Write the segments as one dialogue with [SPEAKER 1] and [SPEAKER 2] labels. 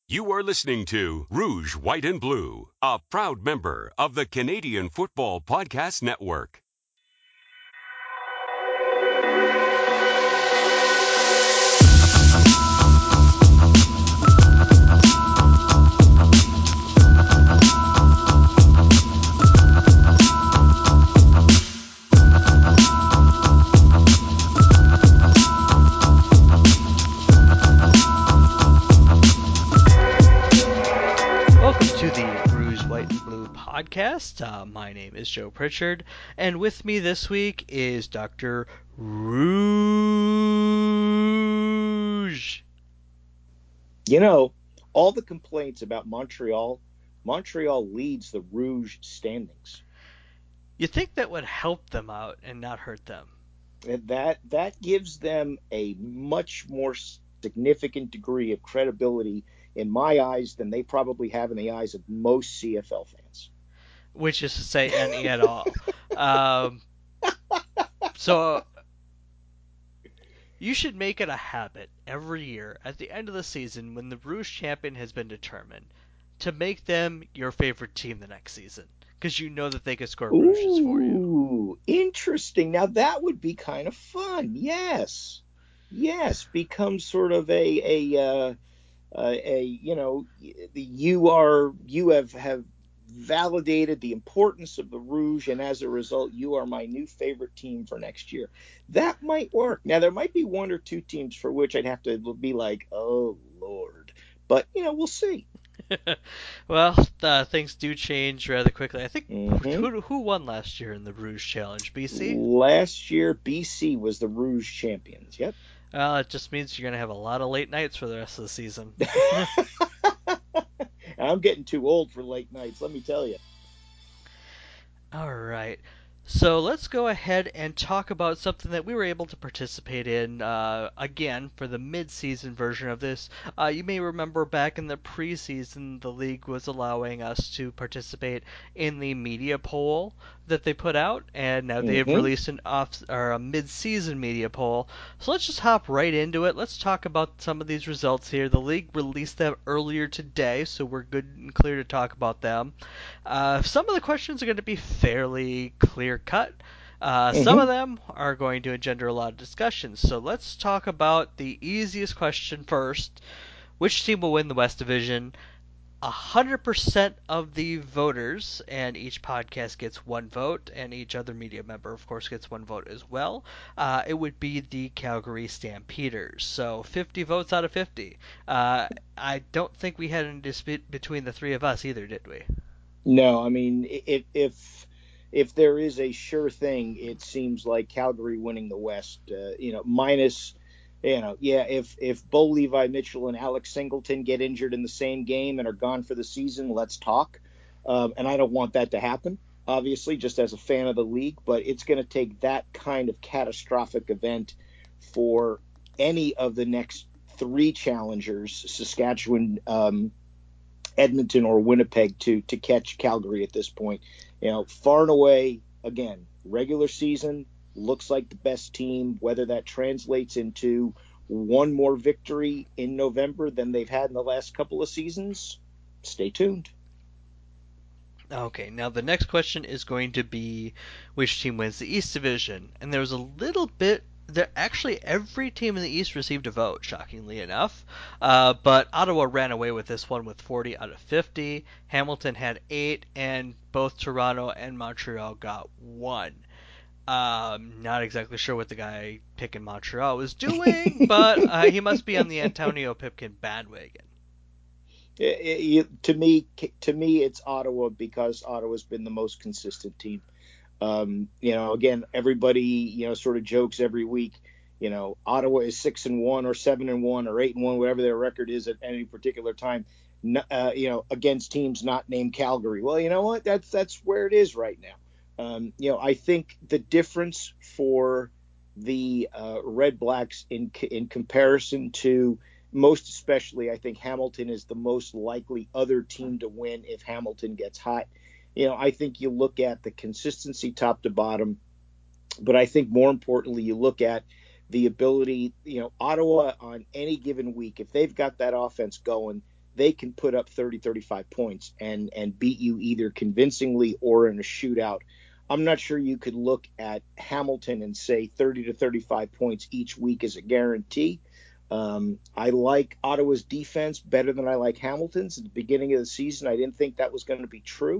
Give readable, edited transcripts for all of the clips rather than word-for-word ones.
[SPEAKER 1] You are listening to Rouge, White, and Blue, a proud member of the Canadian Football Podcast Network.
[SPEAKER 2] Welcome to the Rouge, White, and Blue podcast. My name is Joe Pritchard, and with me this week is Dr. Rouge.
[SPEAKER 3] You know, all the complaints about Montreal leads the Rouge standings.
[SPEAKER 2] You think that would help them out and not hurt them?
[SPEAKER 3] And that gives them a much more significant degree of credibility in my eyes than they probably have in the eyes of most CFL fans.
[SPEAKER 2] Which is to say, any at all. Um, so you should make it a habit every year at the end of the season when the Rouge champion has been determined to make them your favorite team the next season because you know that they can score Rouges for you.
[SPEAKER 3] Ooh, interesting. Now that would be kind of fun. Yes. Yes, become sort of a you have validated the importance of the Rouge, and as a result, you are my new favorite team for next year. That might work. Now there might be one or two teams for which I'd have to be like, oh Lord, but we'll see.
[SPEAKER 2] Well, things do change rather quickly. I think
[SPEAKER 3] hmm
[SPEAKER 2] who won last year in the Rouge Challenge? BC.
[SPEAKER 3] Last year, BC was the Rouge champions. Yep.
[SPEAKER 2] Well, it just means you're gonna have a lot of late nights for the rest of the season.
[SPEAKER 3] I'm getting too old for late nights, let me tell you.
[SPEAKER 2] All right. So let's go ahead and talk about something that we were able to participate in again for the mid-season version of this. You may remember back in the preseason, the league was allowing us to participate in the media poll that they put out, and now they have
[SPEAKER 3] hmm
[SPEAKER 2] released an off or a mid-season media poll. So let's just hop right into it. Let's talk about some of these results here. The league released them earlier today, so we're good and clear to talk about them. Some of the questions are going to be fairly clear cut. Some of
[SPEAKER 3] hmm
[SPEAKER 2] them are going to engender a lot of discussion. So let's talk about the easiest question first. Which team will win the West Division? 100% of the voters, and each podcast gets one vote, and each other media member, of course, gets one vote as well. It would be the Calgary Stampeders. So 50 votes out of 50. I don't think we had any dispute between the three of us either, did we?
[SPEAKER 3] No, I mean, if there is a sure thing, it seems like Calgary winning the West. Minus, yeah, if Bo Levi Mitchell and Alex Singleton get injured in the same game and are gone for the season, let's talk. And I don't want that to happen, obviously, just as a fan of the league. But it's going to take that kind of catastrophic event for any of the next three challengers, Saskatchewan, Edmonton or Winnipeg, to catch Calgary at this point. Far and away, again, regular season looks like the best team. Whether that translates into one more victory in November than they've had in the last couple of seasons, stay tuned.
[SPEAKER 2] Okay, now the next question is going to be which team wins the East Division. And there was a little bit there actually every team in the East received a vote, shockingly enough. But Ottawa ran away with this one with 40 out of 50. Hamilton had 8, and both Toronto and Montreal got 1. Not exactly sure what the guy picking Montreal was doing, but he must be on the Antonio Pipkin bandwagon.
[SPEAKER 3] To me, it's Ottawa because Ottawa's been the most consistent team. Again, everybody, sort of jokes every week. Ottawa is 6-1 or 7-1 or 8-1, whatever their record is at any particular time. Against teams not named Calgary. Well, you know what? That's where it is right now. I think the difference for the Red Blacks in comparison to most especially, I think Hamilton is the most likely other team to win if Hamilton gets hot. I think you look at the consistency top to bottom, but I think more importantly, you look at the ability, Ottawa on any given week, if they've got that offense going, they can put up 30, 35 points and beat you either convincingly or in a shootout. I'm not sure you could look at Hamilton and say 30 to 35 points each week is a guarantee. I like Ottawa's defense better than I like Hamilton's. At the beginning of the season, I didn't think that was going to be true.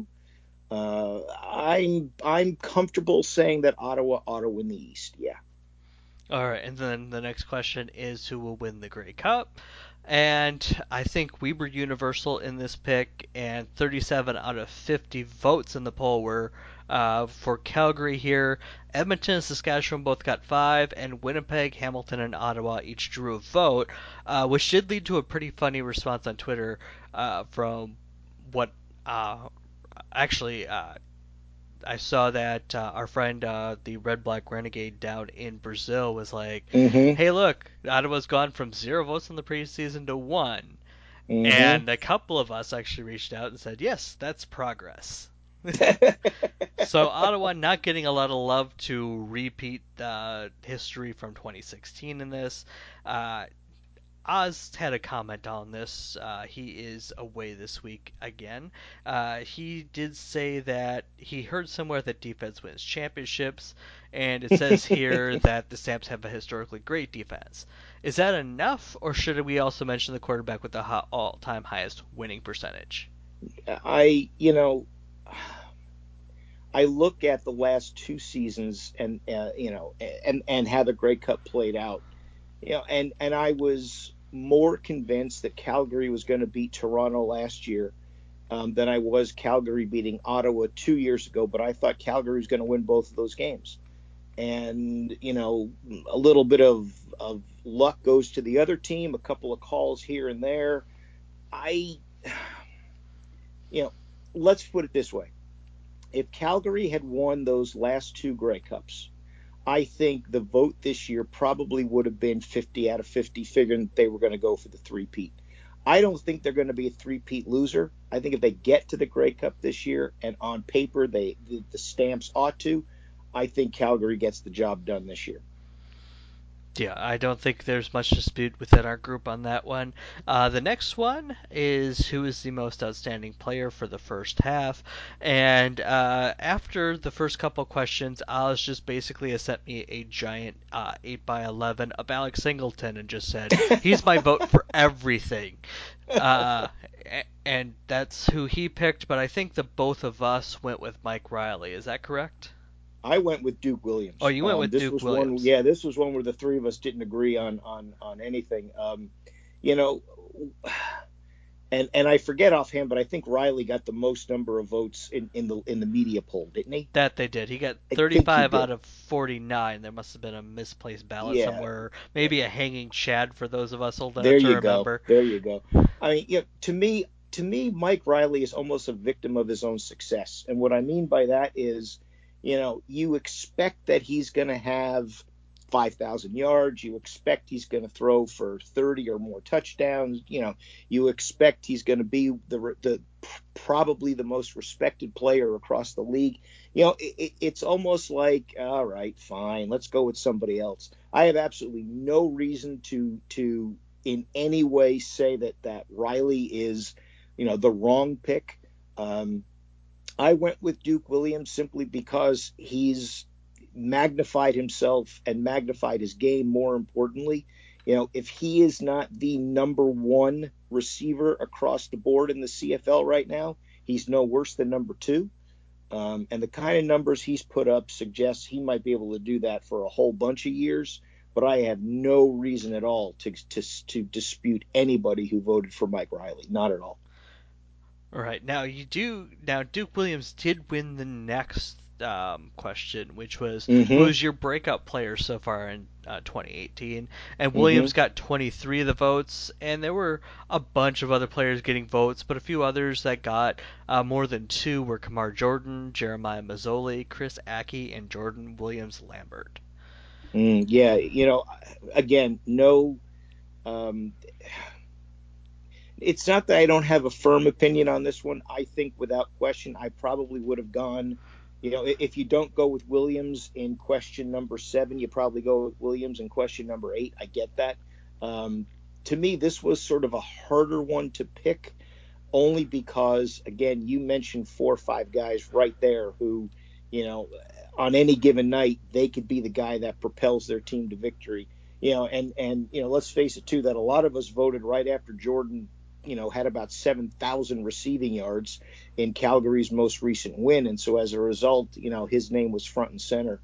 [SPEAKER 3] I'm comfortable saying that Ottawa ought to win the East. Yeah.
[SPEAKER 2] All right, and then the next question is who will win the Grey Cup? And I think we were universal in this pick, and 37 out of 50 votes in the poll were for Calgary here. Edmonton and Saskatchewan both got 5, and Winnipeg, Hamilton, and Ottawa each drew a vote, which did lead to a pretty funny response on Twitter from what actually I saw that our friend, the Red Black Renegade down in Brazil, was like,
[SPEAKER 3] Mm-hmm.
[SPEAKER 2] "Hey, look, Ottawa's gone from 0 votes in the preseason to 1,"
[SPEAKER 3] Mm-hmm.
[SPEAKER 2] and a couple of us actually reached out and said, "Yes, that's progress." So Ottawa not getting a lot of love to repeat history from 2016 in this. Uh, Oz had a comment on this. He is away this week again. He did say that he heard somewhere that defense wins championships, and it says here that the Stamps have a historically great defense. Is that enough, or should we also mention the quarterback with the all-time highest winning percentage?
[SPEAKER 3] I, you know, I look at the last two seasons and and how the Grey Cup played out. And I was more convinced that Calgary was going to beat Toronto last year than I was Calgary beating Ottawa 2 years ago. But I thought Calgary was going to win both of those games. And a little bit of luck goes to the other team, a couple of calls here and there. I, you know, let's put it this way: if Calgary had won those last two Grey Cups, I think the vote this year probably would have been 50 out of 50, figuring they were going to go for the three-peat. I don't think they're going to be a three-peat loser. I think if they get to the Grey Cup this year, and on paper the Stamps ought to, I think Calgary gets the job done this year.
[SPEAKER 2] Yeah, I don't think there's much dispute within our group on that one. The next one is who is the most outstanding player for the first half. And after the first couple questions, Alice just basically has sent me a giant 8x11 of Alex Singleton and just said, he's my vote for everything. Uh, and that's who he picked, but I think the both of us went with Mike Riley. Is that correct?
[SPEAKER 3] I went with Duke
[SPEAKER 2] Oh,
[SPEAKER 3] Williams.
[SPEAKER 2] you went with
[SPEAKER 3] This
[SPEAKER 2] Duke
[SPEAKER 3] was one,
[SPEAKER 2] Williams.
[SPEAKER 3] yeah, this was one where the three of us didn't agree on anything. You know, and I forget offhand, but I think Riley got the most number of votes in the media poll, didn't he?
[SPEAKER 2] That they did. He got
[SPEAKER 3] I think he
[SPEAKER 2] 35 out
[SPEAKER 3] did.
[SPEAKER 2] of 49. There must have been a misplaced ballot
[SPEAKER 3] Yeah,
[SPEAKER 2] somewhere. Maybe a hanging chad for those of us old enough
[SPEAKER 3] there
[SPEAKER 2] to
[SPEAKER 3] you go.
[SPEAKER 2] remember.
[SPEAKER 3] There you go. I mean, to me, Mike Riley is almost a victim of his own success. And what I mean by that is, you expect that he's going to have 5,000 yards. You expect he's going to throw for 30 or more touchdowns. You expect he's going to be the probably the most respected player across the league. It's almost like, all right, fine, let's go with somebody else. I have absolutely no reason to in any way say that Riley is, the wrong pick. Um, I went with Duke Williams simply because he's magnified himself and magnified his game. More importantly, if he is not the number one receiver across the board in the CFL right now, he's no worse than number two. And the kind of numbers he's put up suggests he might be able to do that for a whole bunch of years. But I have no reason at all to dispute anybody who voted for Mike Riley. Not at all.
[SPEAKER 2] All right. Now Duke Williams did win the next question, which was
[SPEAKER 3] Mm-hmm.
[SPEAKER 2] who's your breakout player so far in 2018? And
[SPEAKER 3] Mm-hmm.
[SPEAKER 2] Williams got 23 of the votes, and there were a bunch of other players getting votes, but a few others that got more than two were Kamar Jordan, Jeremiah Mazzoli, Chris Aki, and Jordan Williams Lambert.
[SPEAKER 3] Yeah. Again, no. Um, it's not that I don't have a firm opinion on this one. I think without question, I probably would have gone. If you don't go with Williams in question number 7, you probably go with Williams in question number 8. I get that. Um, to me, this was sort of a harder one to pick, only because, again, you mentioned 4 or 5 guys right there who, you know, on any given night, they could be the guy that propels their team to victory. Let's face it too, that a lot of us voted right after Jordan, had about 7,000 receiving yards in Calgary's most recent win, and so as a result, his name was front and center.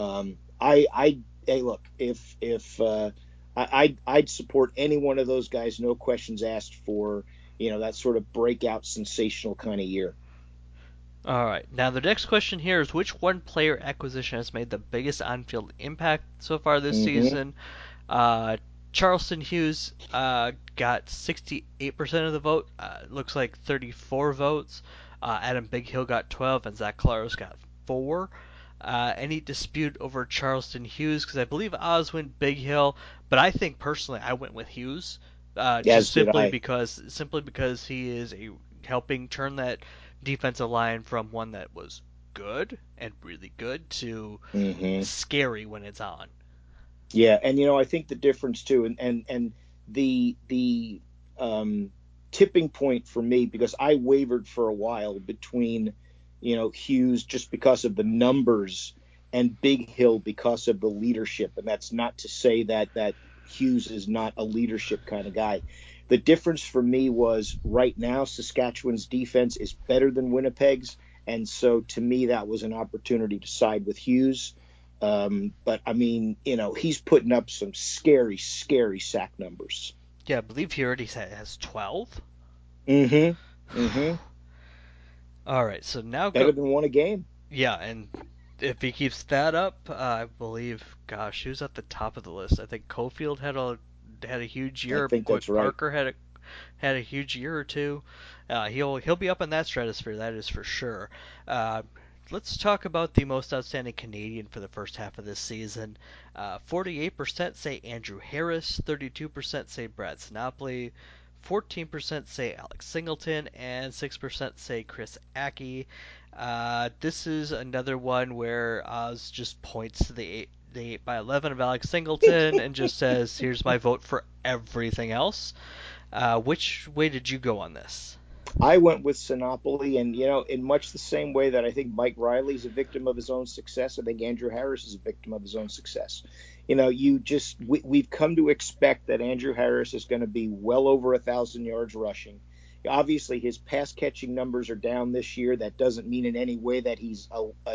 [SPEAKER 3] Hey, look, if I'd support any one of those guys, no questions asked, for that sort of breakout, sensational kind of year.
[SPEAKER 2] All right. Now the next question here is, which one player acquisition has made the biggest on-field impact so far this season? Charleston Hughes got 68% of the vote. Looks like 34 votes. Adam Bighill got 12, and Zach Collaros got 4. Any dispute over Charleston Hughes? Because I believe Oz went Bighill, but I think personally I went with Hughes, just simply because he is helping turn that defensive line from one that was good and really good to scary when it's on.
[SPEAKER 3] Yeah, and I think the difference too, and the tipping point for me, because I wavered for a while between Hughes just because of the numbers and Bighill because of the leadership, and that's not to say that Hughes is not a leadership kind of guy. The difference for me was, right now Saskatchewan's defense is better than Winnipeg's, and so to me that was an opportunity to side with Hughes. But I mean, he's putting up some scary, scary sack numbers.
[SPEAKER 2] Yeah, I believe he already has 12. All right, so now
[SPEAKER 3] better than one a game.
[SPEAKER 2] Yeah, and if he keeps that up, I believe, gosh, who's at the top of the list? I think Cofield had a huge
[SPEAKER 3] I
[SPEAKER 2] year.
[SPEAKER 3] think
[SPEAKER 2] Boyd
[SPEAKER 3] that's right.
[SPEAKER 2] Parker had a huge year or two. He'll be up in that stratosphere, that is for sure. Let's talk about the most outstanding Canadian for the first half of this season. 48% say Andrew Harris, 32% say Brad Sinopoli, 14% say Alex Singleton, and 6% say Chris Ackie. This is another one where Oz just points to the 8x11 of Alex Singleton and just says, "Here's my vote for everything else." Which way did you go on this?
[SPEAKER 3] I went with Sinopoli, and in much the same way that I think Mike Riley's a victim of his own success, I think Andrew Harris is a victim of his own success. We've come to expect that Andrew Harris is going to be well over 1,000 yards rushing. Obviously, his pass catching numbers are down this year. That doesn't mean in any way that he's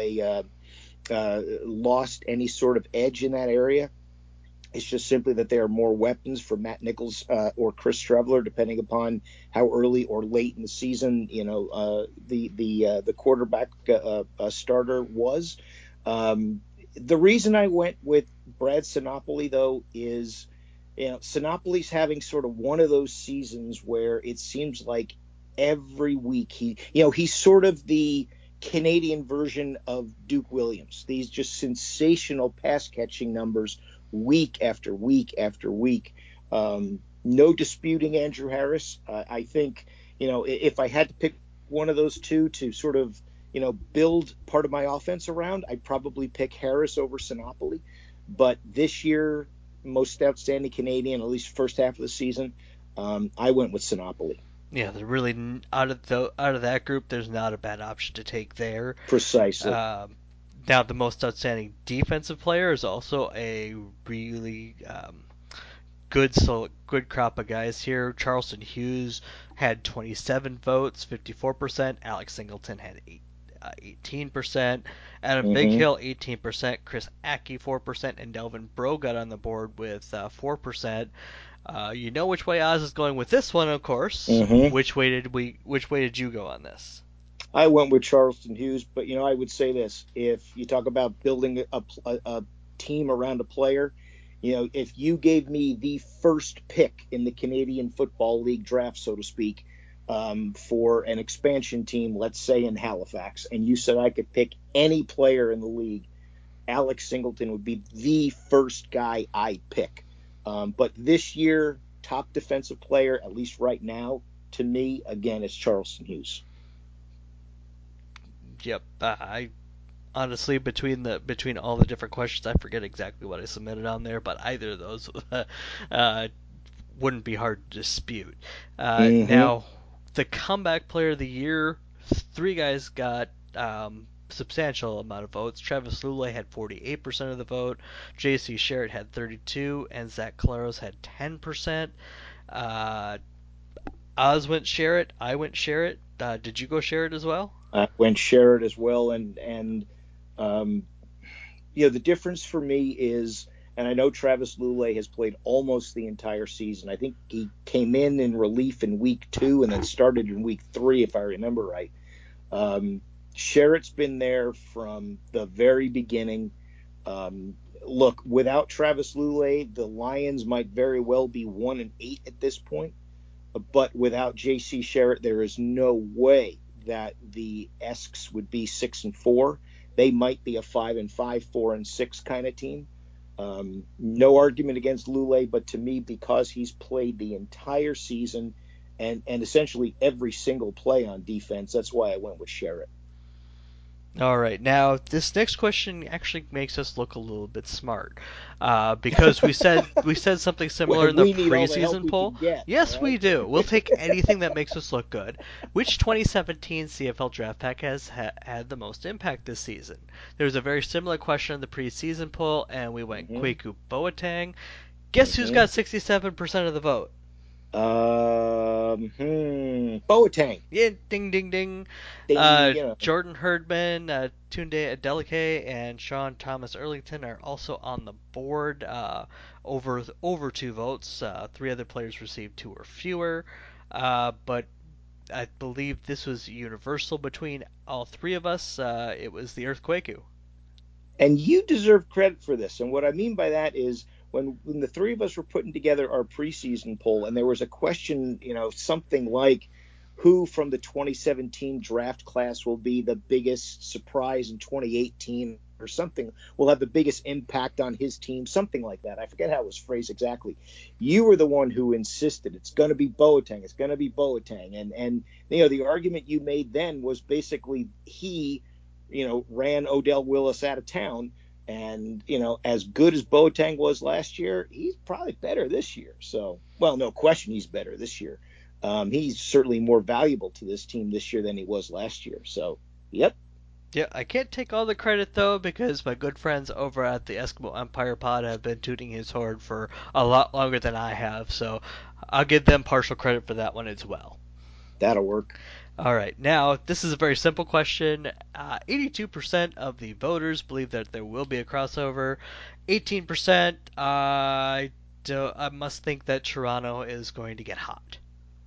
[SPEAKER 3] lost any sort of edge in that area. It's just simply that there are more weapons for Matt Nichols or Chris Streveler, depending upon how early or late in the season the quarterback starter was. The reason I went with Brad Sinopoli, though, is Sinopoli's having sort of one of those seasons where it seems like every week he's sort of the Canadian version of Duke Williams. These just sensational pass catching numbers week after week after week. No disputing Andrew Harris. I think, if I had to pick one of those two to sort of, build part of my offense around, I'd probably pick Harris over Sinopoli. But this year, most outstanding Canadian, at least first half of the season, I went with Sinopoli.
[SPEAKER 2] Yeah, they're really out of that group. There's not a bad option to take there.
[SPEAKER 3] Precisely.
[SPEAKER 2] Now, the most outstanding defensive player is also a really good crop of guys here. Charleston Hughes had 27 votes, 54%. Alex Singleton had 18%. Adam Bighill, 18%. Chris Ackie, 4%. And Delvin Breaux got on the board with 4%. You know which way Oz is going with this one, of course. Which way did you go on this?
[SPEAKER 3] I went with Charleston Hughes, but I would say this: if you talk about building a team around a player, if you gave me the first pick in the Canadian Football League draft, so to speak, for an expansion team, let's say in Halifax, and you said I could pick any player in the league, Alex Singleton would be the first guy I'd pick. But this year, top defensive player, at least right now, to me, again, is Charleston Hughes.
[SPEAKER 2] Yep, I honestly, between all the different questions, I forget exactly what I submitted on there, but either of those wouldn't be hard to dispute.
[SPEAKER 3] Mm-hmm.
[SPEAKER 2] Now, the comeback player of the year, three guys got substantial amount of votes. Travis Lulay had 48% of the vote, J.C. Sherritt had 32%, and Zach Collaros had 10%. Uh, Oz went Sherritt, I went Sherritt. Did you go Sherritt as well?
[SPEAKER 3] I went Sherritt as well, and um, the difference for me is, and I know Travis Lulay has played almost the entire season. I think he came in relief in week 2 and then started in week 3, if I remember right. Um, Sherritt's been there from the very beginning. Look, without Travis Lulay, the Lions might very well be 1-8 at this point. But without J.C. Sherritt, there is no way that the Esks would be 6-4. They might be a 5-5, 4-6 kind of team. No argument against Lulay, but to me, because he's played the entire season and essentially every single play on defense, that's why I went with Sherritt.
[SPEAKER 2] All right. Now, this next question actually makes us look a little bit smart, because we said something similar in the
[SPEAKER 3] We need all the help
[SPEAKER 2] preseason
[SPEAKER 3] we
[SPEAKER 2] poll.
[SPEAKER 3] can get.
[SPEAKER 2] Yes,
[SPEAKER 3] All
[SPEAKER 2] we
[SPEAKER 3] right.
[SPEAKER 2] do. We'll take anything that makes us look good. Which 2017 CFL draft pack has had the most impact this season? There was a very similar question in the preseason poll, and we went
[SPEAKER 3] Mm-hmm.
[SPEAKER 2] Kwaku Boateng. Guess who's got 67% of the vote?
[SPEAKER 3] Boateng.
[SPEAKER 2] Yeah, ding, ding, ding.
[SPEAKER 3] Ding,
[SPEAKER 2] Jordan Herdman, Tunde Adeleke, and Sean Thomas Erlington are also on the board, over 2 votes. 3 other players received 2 or fewer, but I believe this was universal between all 3 of us. It was the Earthquake.
[SPEAKER 3] And you deserve credit for this. And what I mean by that is when the 3 of us were putting together our preseason poll, and there was a question, something like who from the 2017 draft class will be the biggest surprise in 2018 or something, will have the biggest impact on his team, something like that. I forget how it was phrased exactly. You were the one who insisted it's going to be Boateng. It's going to be Boateng. And the argument you made then was basically he ran Odell Willis out of town. And, as good as Boateng was last year, he's probably better this year. So, well, no question he's better this year. He's certainly more valuable to this team this year than he was last year. So, yep.
[SPEAKER 2] Yeah, I can't take all the credit though because my good friends over at the Eskimo Empire Pod have been tooting his horn for a lot longer than I have, so I'll give them partial credit for that one as well.
[SPEAKER 3] That'll work.
[SPEAKER 2] All right, now this is a very simple question. 82% of the voters believe that there will be a crossover. 18%, I must think that Toronto is going to get hot.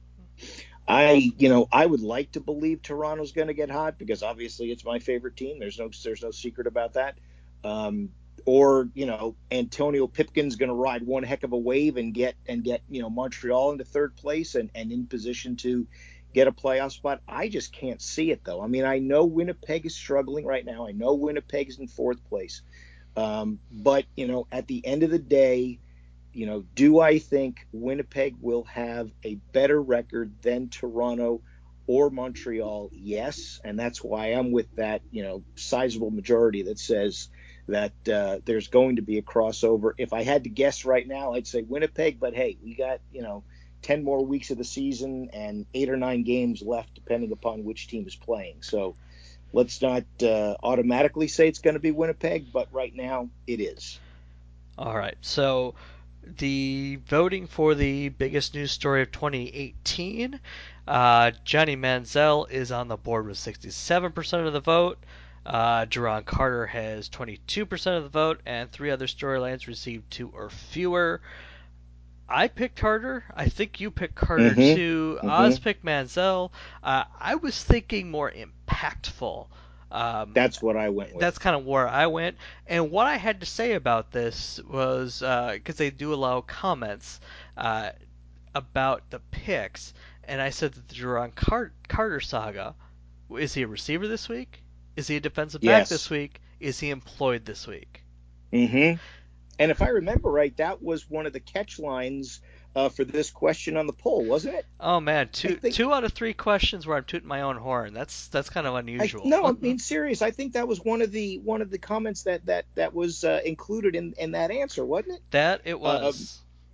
[SPEAKER 3] I would like to believe Toronto's going to get hot because obviously it's my favorite team. There's no secret about that. Um, or Antonio Pipkin's going to ride one heck of a wave and get Montreal into third place and in position to get a playoff spot. I just can't see it though. I mean, I know Winnipeg is struggling right now. I know Winnipeg's in fourth place. But at the end of the day, do I think Winnipeg will have a better record than Toronto or Montreal? Yes, and that's why I'm with that, sizable majority that says that there's going to be a crossover. If I had to guess right now, I'd say Winnipeg, but hey, we got, 10 more weeks of the season and 8 or 9 games left, depending upon which team is playing. So let's not automatically say it's going to be Winnipeg, but right now it is.
[SPEAKER 2] All right, so the voting for the biggest news story of 2018, Johnny Manziel is on the board with 67% of the vote. Duron Carter has 22% of the vote, and 3 other storylines received 2 or fewer. I picked Carter. I think you picked Carter too. Oz picked Manziel. I was thinking more impactful.
[SPEAKER 3] That's what I went with.
[SPEAKER 2] That's kind of where I went. And what I had to say about this was because they do allow comments about the picks, and I said that the Duron Carter saga, is he a receiver this week? Is he a defensive back this
[SPEAKER 3] Yes.
[SPEAKER 2] week? Is he employed this week?
[SPEAKER 3] And if I remember right, that was one of the catch lines for this question on the poll, wasn't it?
[SPEAKER 2] Oh man,
[SPEAKER 3] I
[SPEAKER 2] two
[SPEAKER 3] think.
[SPEAKER 2] two out of 3 questions where I'm tooting my own horn. That's kind of unusual.
[SPEAKER 3] No, I mean serious. I think that was one of the comments that was included in that answer, wasn't it?
[SPEAKER 2] That it was.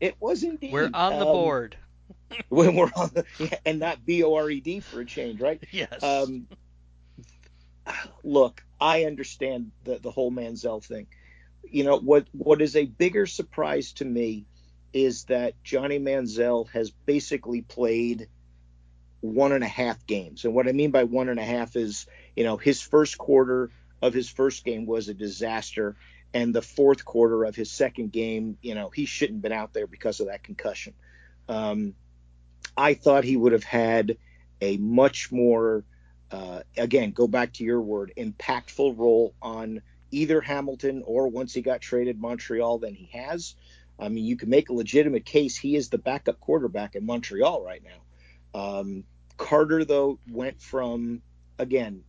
[SPEAKER 3] It was
[SPEAKER 2] We're
[SPEAKER 3] indeed.
[SPEAKER 2] on the board.
[SPEAKER 3] When we're on the, yeah, and not BORED for a change, right?
[SPEAKER 2] Yes.
[SPEAKER 3] Um, Look, I understand the whole Manziel thing. What is a bigger surprise to me is that Johnny Manziel has basically played 1.5 games. And what I mean by 1.5 is, his first quarter of his first game was a disaster. And the fourth quarter of his second game, he shouldn't have been out there because of that concussion. Um, I thought he would have had a much more, again, go back to your word, impactful role on either Hamilton or once he got traded Montreal than he has. I mean, you can make a legitimate case he is the backup quarterback in Montreal right now. Carter, though, went from, again,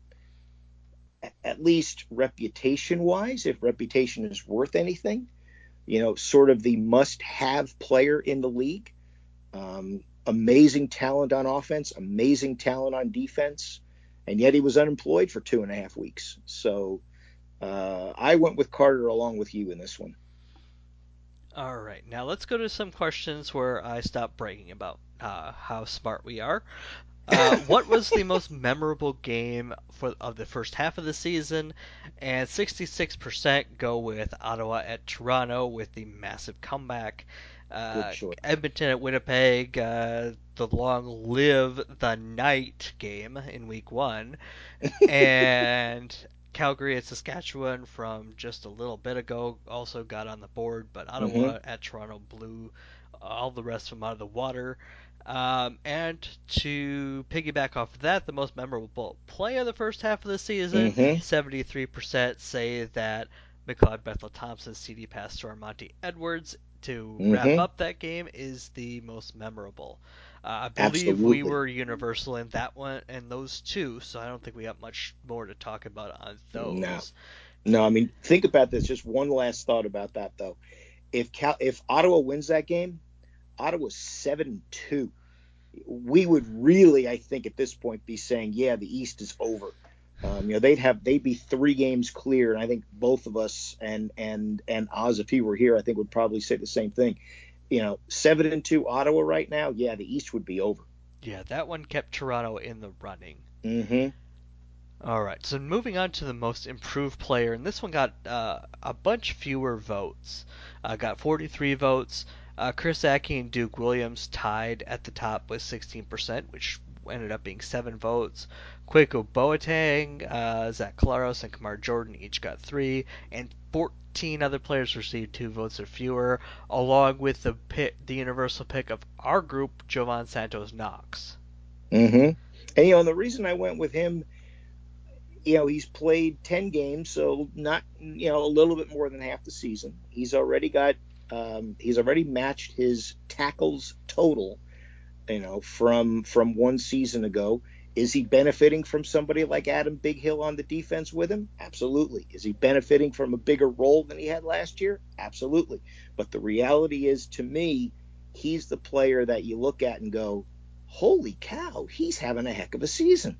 [SPEAKER 3] at least reputation wise, if reputation is worth anything, sort of the must have player in the league. Amazing talent on offense, amazing talent on defense, and yet he was unemployed for 2.5 weeks. So I went with Carter along with you in this one.
[SPEAKER 2] All right, now let's go to some questions where I stop bragging about how smart we are. What was the most memorable game of the first half of the season? And 66% go with Ottawa at Toronto with the massive comeback.
[SPEAKER 3] Good choice.
[SPEAKER 2] Edmonton at Winnipeg, the long live the night game in week one. And Calgary at Saskatchewan from just a little bit ago also got on the board, but
[SPEAKER 3] Mm-hmm.
[SPEAKER 2] Ottawa at Toronto blew all the rest of them out of the water. And to piggyback off of that, the most memorable play of the first half of the season,
[SPEAKER 3] Mm-hmm.
[SPEAKER 2] 73% say that McLeod Bethel Thompson's CD pass to Armonte Edwards to wrap
[SPEAKER 3] Mm-hmm.
[SPEAKER 2] up that game is the most memorable. I believe we
[SPEAKER 3] Absolutely.
[SPEAKER 2] were universal in that one and those two, so I don't think we got much more to talk about on
[SPEAKER 3] No.
[SPEAKER 2] those.
[SPEAKER 3] No, I mean, think about this. Just one last thought about that, though. If Ottawa wins that game, Ottawa's 7-2. We would really, I think, at this point, be saying, yeah, the East is over. They'd be 3 games clear, and I think both of us and Oz, if he were here, I think would probably say the same thing. 7-2 Ottawa right now, yeah, the East would be over.
[SPEAKER 2] Yeah, that one kept Toronto in the running.
[SPEAKER 3] Mm-hmm.
[SPEAKER 2] All right, so moving on to the most improved player, and this one got a bunch fewer votes. Got 43 votes. Chris Aki and Duke Williams tied at the top with 16%, which ended up being 7 votes. Kwaku Boateng, Zach Collaros, and Kamar Jordan each got 3, and 14 other players received 2 votes or fewer, along with the universal pick of our group, Jovan Santos Knox.
[SPEAKER 3] Mm-hmm. And the reason I went with him, he's played 10 games, so not, a little bit more than half the season. He's already matched his tackles total, from one season ago. Is he benefiting from somebody like Adam Big Hill on the defense with him? Absolutely. Is he benefiting from a bigger role than he had last year? Absolutely. But the reality is, to me, he's the player that you look at and go, holy cow, he's having a heck of a season.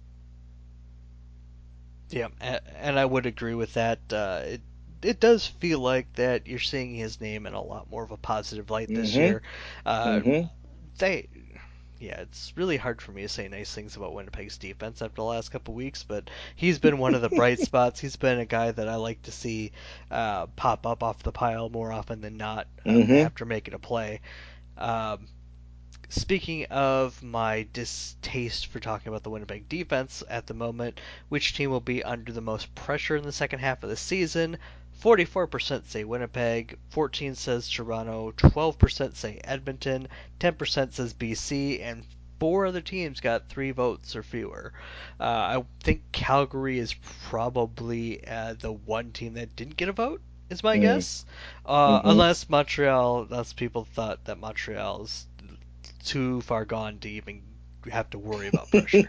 [SPEAKER 2] Yeah, and I would agree with that. It does feel like that you're seeing his name in a lot more of a positive light this
[SPEAKER 3] Mm-hmm.
[SPEAKER 2] year. Uh,
[SPEAKER 3] Mm-hmm.
[SPEAKER 2] they, yeah, it's really hard for me to say nice things about Winnipeg's defense after the last couple weeks, but he's been one of the bright spots. He's been a guy that I like to see pop up off the pile more often than not
[SPEAKER 3] Mm-hmm.
[SPEAKER 2] after making a play. Um, Speaking of my distaste for talking about the Winnipeg defense at the moment, which team will be under the most pressure in the second half of the season? 44% say Winnipeg, 14 says Toronto, 12% say Edmonton, 10% says BC, and 4 other teams got 3 votes or fewer. I think Calgary is probably the one team that didn't get a vote, is my guess.
[SPEAKER 3] Mm-hmm.
[SPEAKER 2] Unless Montreal, lots of people thought that Montreal's too far gone to even have to worry about pressure.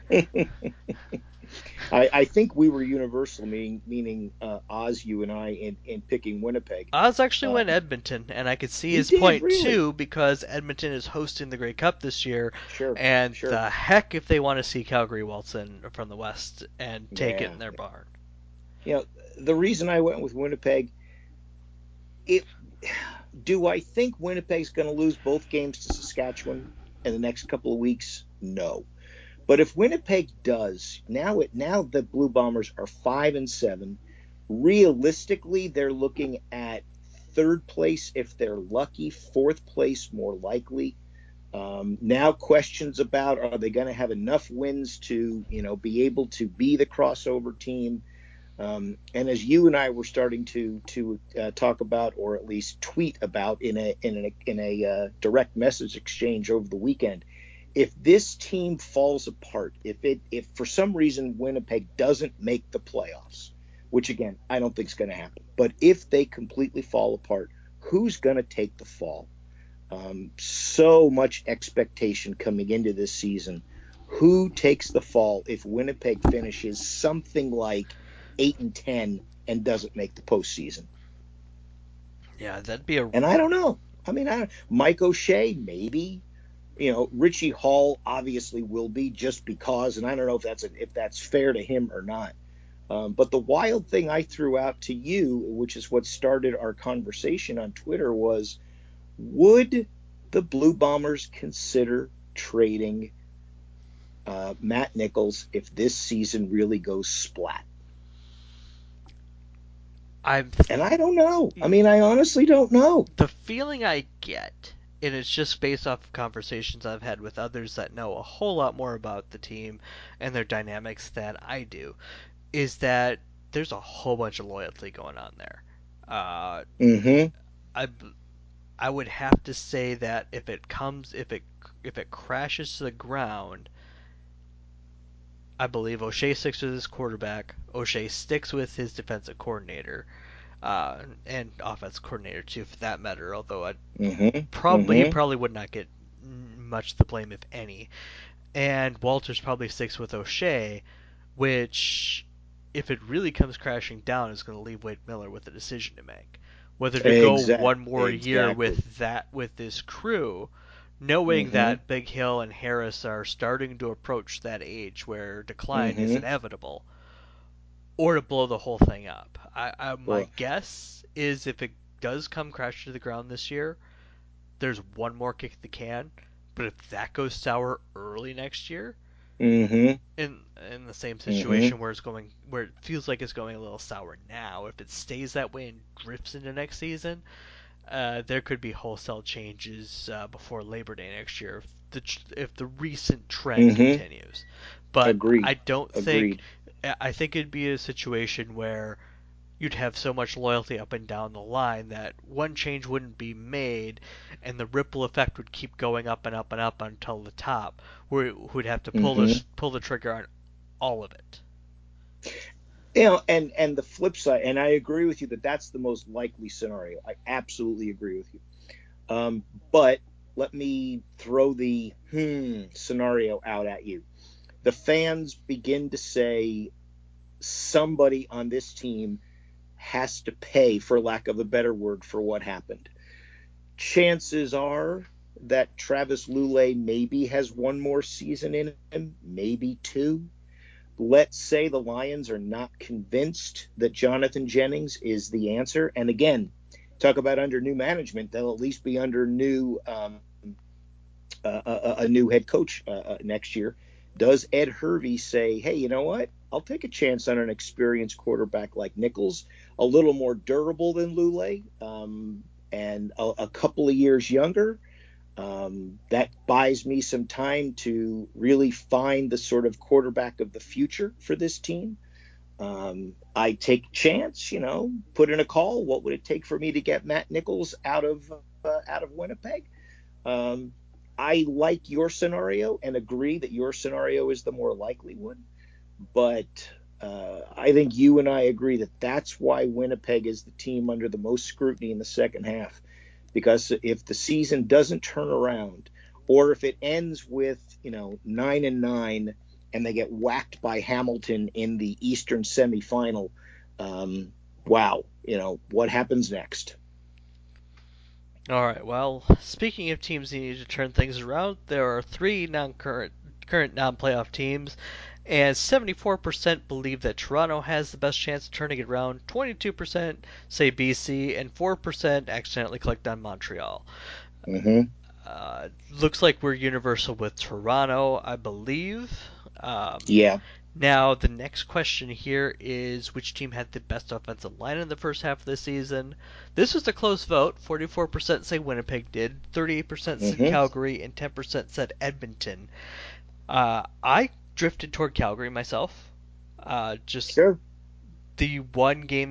[SPEAKER 3] I think we were universal, meaning Oz, you and I, in picking Winnipeg.
[SPEAKER 2] Oz actually went
[SPEAKER 3] Um,
[SPEAKER 2] Edmonton, and I could see
[SPEAKER 3] you
[SPEAKER 2] his
[SPEAKER 3] did
[SPEAKER 2] point
[SPEAKER 3] really?
[SPEAKER 2] too because Edmonton is hosting the Grey Cup this year,
[SPEAKER 3] Sure,
[SPEAKER 2] and
[SPEAKER 3] sure.
[SPEAKER 2] the heck if they want to see Calgary waltz in from the West and take it
[SPEAKER 3] Yeah.
[SPEAKER 2] in their barn.
[SPEAKER 3] You know, the reason I went with Winnipeg, it Do I think Winnipeg's going to lose both games to Saskatchewan in the next couple of weeks? No. But if Winnipeg does, now the Blue Bombers are 5-7. Realistically, they're looking at third place if they're lucky, fourth place more likely. Now questions about, are they going to have enough wins to be able to be the crossover team? And as you and I were starting to talk about, or at least tweet about in a direct message exchange over the weekend, if this team falls apart, if for some reason Winnipeg doesn't make the playoffs, which again I don't think is going to happen, but if they completely fall apart, who's going to take the fall? So much expectation coming into this season. Who takes the fall if Winnipeg finishes something like 8-10 and doesn't make the postseason?
[SPEAKER 2] Yeah, that'd be a.
[SPEAKER 3] And I don't know. I mean, Mike O'Shea, maybe. Richie Hall obviously will be, just because, and I don't know if that's fair to him or not. But the wild thing I threw out to you, which is what started our conversation on Twitter, was, would the Blue Bombers consider trading Matt Nichols if this season really goes splat? And I don't know. I mean, I honestly don't know.
[SPEAKER 2] The feeling I get, and it's just based off of conversations I've had with others that know a whole lot more about the team and their dynamics than I do, is that there's a whole bunch of loyalty going on there.
[SPEAKER 3] Mm-hmm.
[SPEAKER 2] I would have to say that if it crashes to the ground, I believe O'Shea sticks with his quarterback. O'Shea sticks with his defensive coordinator, and offense coordinator too, for that matter. Although he probably would not get much of the blame, if any. And Walters probably sticks with O'Shea, which, if it really comes crashing down, is going to leave Wade Miller with a decision to make, whether to go one more year with this crew, knowing that Big Hill and Harris are starting to approach that age where decline is inevitable, or to blow the whole thing up. My guess is, if it does come crash to the ground this year, there's one more kick at the can. But if that goes sour early next year, in the same situation where it feels like it's going a little sour now, if it stays that way and drifts into next season, there could be wholesale changes before Labor Day next year if the recent trend continues. But
[SPEAKER 3] Agreed.
[SPEAKER 2] I don't think. I think it'd be a situation where you'd have so much loyalty up and down the line that one change wouldn't be made, and the ripple effect would keep going up and up and up until the top, where we'd have to pull the trigger on all of it.
[SPEAKER 3] And the flip side, and I agree with you that that's the most likely scenario. I absolutely agree with you. But let me throw the scenario out at you. The fans begin to say somebody on this team has to pay, for lack of a better word, for what happened. Chances are that Travis Lulay maybe has one more season in him, maybe two. Let's say the Lions are not convinced that Jonathan Jennings is the answer. And again, talk about under new management, they'll at least be under a new head coach next year. Does Ed Hervey say, hey, you know what? I'll take a chance on an experienced quarterback like Nichols, a little more durable than Lulay, and a couple of years younger. That buys me some time to really find the sort of quarterback of the future for this team. I take a chance, put in a call. What would it take for me to get Matt Nichols out of Winnipeg? I like your scenario and agree that your scenario is the more likely one. But I think you and I agree that that's why Winnipeg is the team under the most scrutiny in the second half. Because if the season doesn't turn around, or if it ends with 9-9 and they get whacked by Hamilton in the Eastern semifinal, wow, what happens next?
[SPEAKER 2] All right. Well, speaking of teams needing to turn things around, there are three current non-playoff teams, And 74% believe that Toronto has the best chance of turning it around. 22% say BC, and 4% accidentally clicked on Montreal.
[SPEAKER 3] Mm-hmm.
[SPEAKER 2] Looks like we're universal with Toronto, I believe.
[SPEAKER 3] Yeah.
[SPEAKER 2] Now, the next question here is which team had the best offensive line in the first half of the season? This was a close vote. 44% say Winnipeg did, 38% said
[SPEAKER 3] Mm-hmm.
[SPEAKER 2] Calgary, and 10% said Edmonton. I drifted toward Calgary myself. Just
[SPEAKER 3] Sure.
[SPEAKER 2] the one game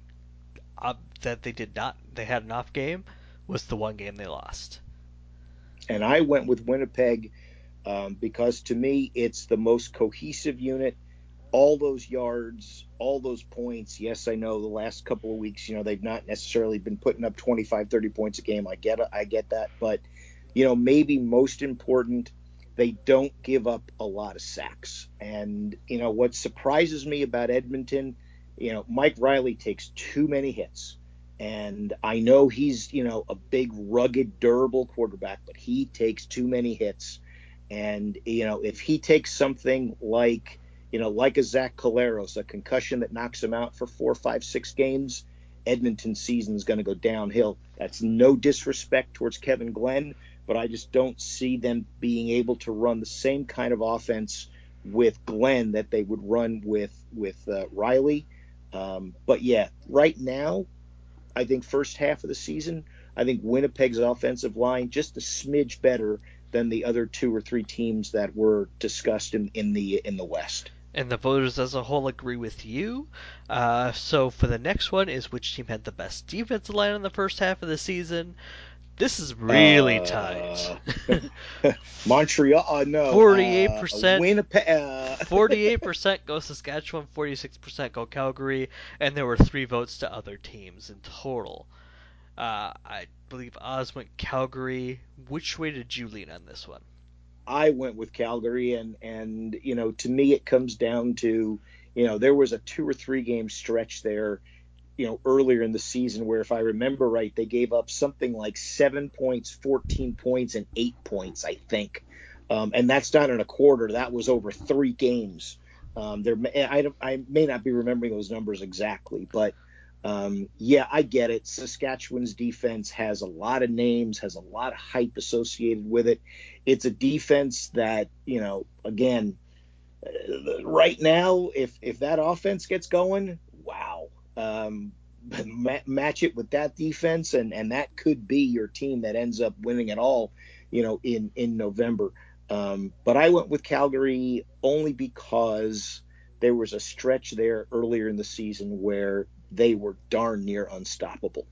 [SPEAKER 2] that they had an off game was the one game they lost.
[SPEAKER 3] And I went with Winnipeg because to me it's the most cohesive unit. All those yards, all those points. Yes, I know the last couple of weeks, they've not necessarily been putting up 25, 30 points a game. I get it. I get that. But, maybe most important, they don't give up a lot of sacks. And, what surprises me about Edmonton, Mike Riley takes too many hits. And I know he's, a big, rugged, durable quarterback, but he takes too many hits. And, if he takes something like a Zach Collaros, a concussion that knocks him out for 4, 5, 6 games, Edmonton's season is going to go downhill. That's no disrespect towards Kevin Glenn, but I just don't see them being able to run the same kind of offense with Glenn that they would run with Riley. But yeah, right now, I think first half of the season, I think Winnipeg's offensive line just a smidge better than the other 2 or 3 teams that were discussed in the West.
[SPEAKER 2] And the voters as a whole agree with you. So for the next one is which team had the best defensive line in the first half of the season. This is really tight.
[SPEAKER 3] Uh, Montreal, no,
[SPEAKER 2] 48%.
[SPEAKER 3] Winnipeg.
[SPEAKER 2] 48% go Saskatchewan, 46% go Calgary, and there were 3 votes to other teams in total. I believe Oz went Calgary. Which way did you lean on this one?
[SPEAKER 3] I went with Calgary, and to me it comes down to there was a 2 or 3 game stretch there earlier in the season where, if I remember right, they gave up something like 7 points, 14 points, and 8 points, I think. And that's not in a quarter. That was over 3 games. I may not be remembering those numbers exactly, but yeah, I get it. Saskatchewan's defense has a lot of names, has a lot of hype associated with it. It's a defense that, again, right now, if that offense gets going, wow. Match it with that defense, and that could be your team that ends up winning it all, in November. But I went with Calgary only because there was a stretch there earlier in the season where they were darn near unstoppable.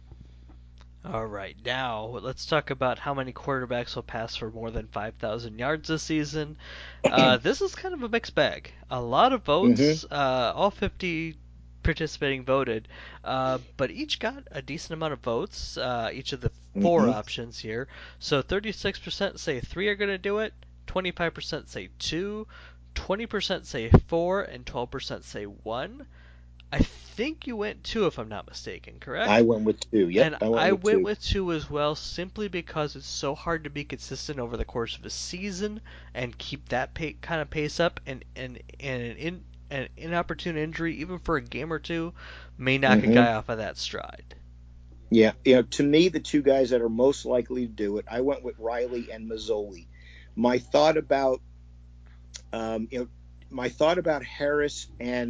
[SPEAKER 2] All right, now let's talk about how many quarterbacks will pass for more than 5,000 yards this season. This is kind of a mixed bag. A lot of
[SPEAKER 3] Mm-hmm.
[SPEAKER 2] votes, all 50 participating voted, but each got a decent amount of votes, each of the 4
[SPEAKER 3] Mm-hmm.
[SPEAKER 2] options here. So 36% say 3 are going to do it, 25% say 2, 20% say 4, and 12% say 1. I think you went 2 if I'm not mistaken,
[SPEAKER 3] I
[SPEAKER 2] correct?
[SPEAKER 3] went with two. Yep,
[SPEAKER 2] And
[SPEAKER 3] I went
[SPEAKER 2] I
[SPEAKER 3] with
[SPEAKER 2] went
[SPEAKER 3] two.
[SPEAKER 2] with 2 as well, simply because it's so hard to be consistent over the course of a season and keep that kind of pace up. An inopportune injury, even for a game or two, may knock a
[SPEAKER 3] Mm-hmm.
[SPEAKER 2] guy off of that stride.
[SPEAKER 3] Yeah, to me, the 2 guys that are most likely to do it, I went with Riley and Mazzoli. My thought about, um, you know, my thought about Harris